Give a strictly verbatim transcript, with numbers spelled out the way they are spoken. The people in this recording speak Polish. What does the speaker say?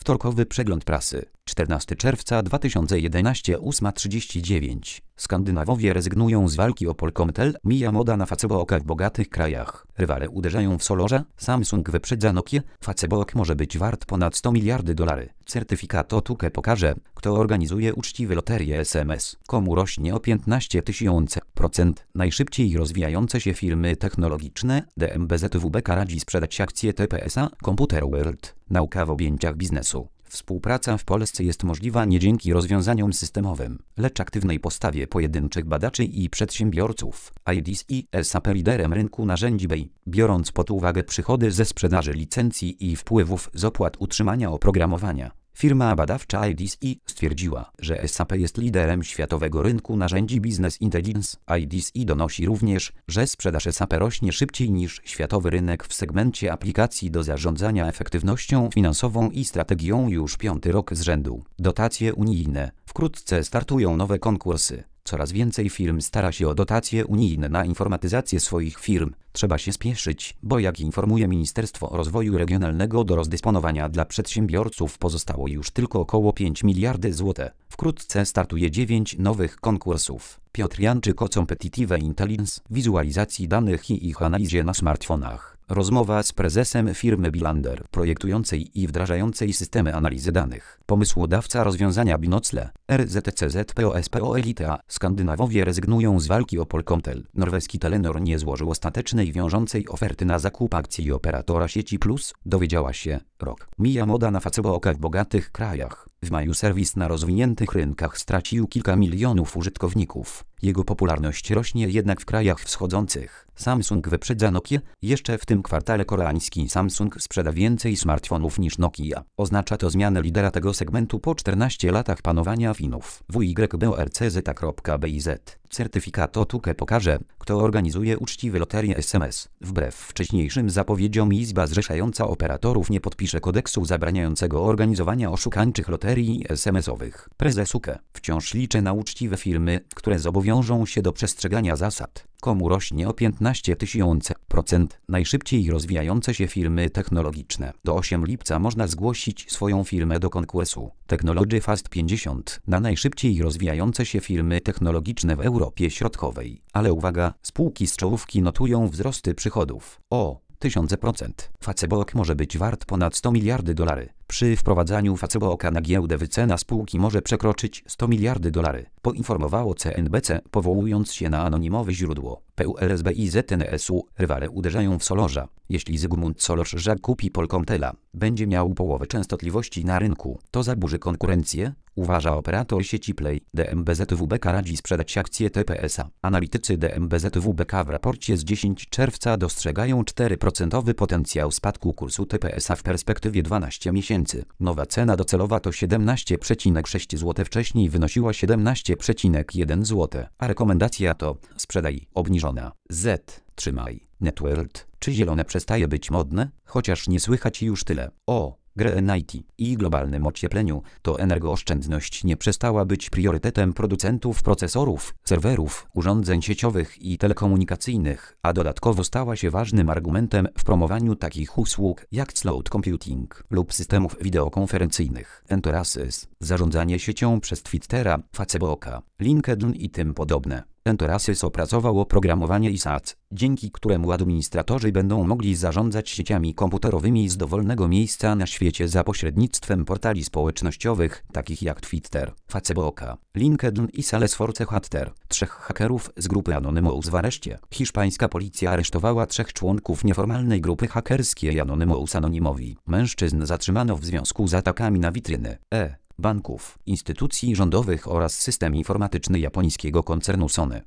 Wtorkowy przegląd prasy. czternastego czerwca dwa tysiące jedenastego, ósma trzydzieści dziewięć. Skandynawowie rezygnują z walki o Polkomtel. Mija moda na Facebooka w bogatych krajach. Rywale uderzają w solorze. Samsung wyprzedza Nokię. Facebook może być wart ponad sto miliardy dolarów. Certyfikat O T U K pokaże, kto organizuje uczciwe loterie S M S. Komu rośnie o piętnaście tysięcy procent. Najszybciej rozwijające się firmy technologiczne. D M B Z W B K radzi sprzedać akcje T P S A. Computer World. Nauka w objęciach biznesu. Współpraca w Polsce jest możliwa nie dzięki rozwiązaniom systemowym, lecz aktywnej postawie pojedynczych badaczy i przedsiębiorców. I D C I S A P liderem rynku narzędzi B I, biorąc pod uwagę przychody ze sprzedaży licencji i wpływów z opłat utrzymania oprogramowania. Firma badawcza I D C I stwierdziła, że S A P jest liderem światowego rynku narzędzi Business Intelligence. I D C I donosi również, że sprzedaż S A P rośnie szybciej niż światowy rynek w segmencie aplikacji do zarządzania efektywnością finansową i strategią już piąty rok z rzędu. Dotacje unijne. Wkrótce startują nowe konkursy. Coraz więcej firm stara się o dotacje unijne na informatyzację swoich firm. Trzeba się spieszyć, bo jak informuje Ministerstwo Rozwoju Regionalnego, do rozdysponowania dla przedsiębiorców pozostało już tylko około pięć miliardów złotych. Wkrótce startuje dziewięć nowych konkursów. Piotr Janczyk o Competitive Intelligence, wizualizacji danych i ich analizie na smartfonach. Rozmowa z prezesem firmy Bilander, projektującej i wdrażającej systemy analizy danych. Pomysłodawca rozwiązania Binocle, R Z C Z P O S P O Elite A. Skandynawowie rezygnują z walki o Polkomtel. Norweski Telenor nie złożył ostatecznej wiążącej oferty na zakup akcji operatora sieci Plus, dowiedziała się Rok. Mija moda na Facebooka w bogatych krajach. W maju serwis na rozwiniętych rynkach stracił kilka milionów użytkowników. Jego popularność rośnie jednak w krajach wschodzących. Samsung wyprzedza Nokię. Jeszcze w tym kwartale koreański Samsung sprzeda więcej smartfonów niż Nokia. Oznacza to zmianę lidera tego segmentu po czternastu latach panowania Finów. W Y B O R C Z kropka B I Z. Certyfikat O T U K pokaże, kto organizuje uczciwe loterie S M S. Wbrew wcześniejszym zapowiedziom Izba zrzeszająca operatorów nie podpisze kodeksu zabraniającego organizowania oszukańczych loterii S M S-owych. Prezes U K. Wciąż liczę na uczciwe firmy, które zobowiążą się do przestrzegania zasad. Komu rośnie o piętnaście tysięcy procent. Najszybciej rozwijające się firmy technologiczne. Do ósmego lipca można zgłosić swoją firmę do konkursu Technology Fast pięćdziesiąt na najszybciej rozwijające się firmy technologiczne w Europie Środkowej. Ale uwaga, spółki z czołówki notują wzrosty przychodów o tysiące procent. Facebook może być wart ponad sto miliardów dolarów. Przy wprowadzaniu Facebooka na giełdę wycena spółki może przekroczyć sto miliardów dolarów, poinformowało C N B C, powołując się na anonimowe źródło. P U L S B I Z N S U. Rywale uderzają w Solorza. Jeśli Zygmunt Solorz kupi Polkomtela, będzie miał połowę częstotliwości na rynku. To zaburzy konkurencję, uważa operator sieci Play. D M B Z W B K radzi sprzedać akcje T P S A. Analitycy D M B Z W B K w raporcie z dziesiątego czerwca dostrzegają cztery procent potencjał spadku kursu T P S A w perspektywie dwunastu miesięcy. Nowa cena docelowa to siedemnaście przecinek sześć złotych, wcześniej wynosiła siedemnaście przecinek jeden złotych, a rekomendacja to sprzedaj obniżona. Z. Trzymaj. Networld. Czy zielone przestaje być modne? Chociaż nie słychać już tyle o Green I T i globalnym ociepleniu, to energooszczędność nie przestała być priorytetem producentów procesorów, serwerów, urządzeń sieciowych i telekomunikacyjnych, a dodatkowo stała się ważnym argumentem w promowaniu takich usług jak cloud computing lub systemów wideokonferencyjnych, Enterasys, zarządzanie siecią przez Twittera, Facebooka, LinkedIn i tym podobne. Enterasys opracował oprogramowanie I S A C, dzięki któremu administratorzy będą mogli zarządzać sieciami komputerowymi z dowolnego miejsca na świecie za pośrednictwem portali społecznościowych, takich jak Twitter, Facebooka, LinkedIn i Salesforce Chatter. Trzech hakerów z grupy Anonymous w areszcie. Hiszpańska policja aresztowała trzech członków nieformalnej grupy hakerskiej Anonymous Anonimowi. Mężczyzn zatrzymano w związku z atakami na witryny E. banków, instytucji rządowych oraz system informatyczny japońskiego koncernu Sony.